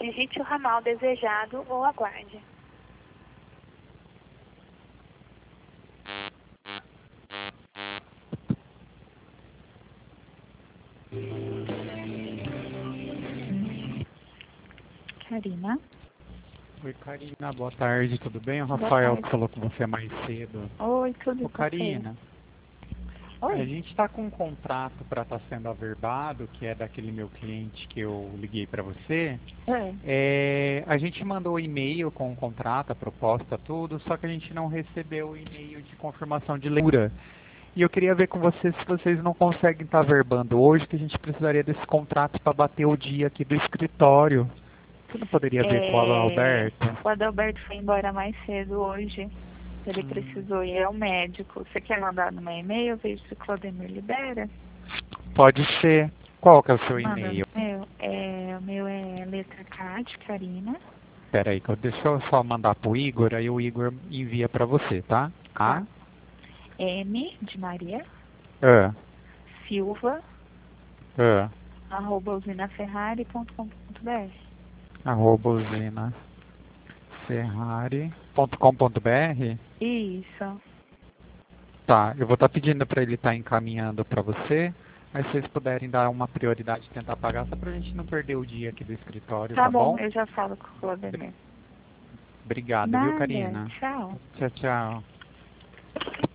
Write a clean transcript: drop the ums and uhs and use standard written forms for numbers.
digite o ramal desejado ou aguarde. Karina. Oi, Karina, boa tarde, tudo bem? O Boa Rafael tarde. que falou com você mais cedo. Oi, tudo Ô, Karina, Oi. a gente está com um contrato para estar sendo averbado, que é daquele meu cliente que eu liguei para você. A gente mandou o e-mail com o contrato, a proposta, tudo, só que a gente não recebeu o e-mail de confirmação de leitura. E eu queria ver com vocês se vocês não conseguem estar verbando hoje, que a gente precisaria desse contrato para bater o dia aqui do escritório. Você não poderia ver com o Alberto? O Adalberto foi embora mais cedo hoje. Ele precisou ir ao médico. Você quer mandar no meu e-mail? Vejo se o Claudemir libera. Pode ser. Qual que é o seu Manda e-mail? o meu é letra K de Karina. Espera aí, deixa eu só mandar pro Igor, aí o Igor envia para você, tá? Tá. M de Maria. Silva. @usinaferrari.com.br. @usinaferrari.com.br. Isso. Tá, eu vou estar pedindo para ele estar encaminhando para você, mas se vocês puderem dar uma prioridade e tentar pagar, só para a gente não perder o dia aqui do escritório, tá bom? Eu já falo com o Claudemir. Obrigado, viu, Karina? Tchau. Tchau, tchau.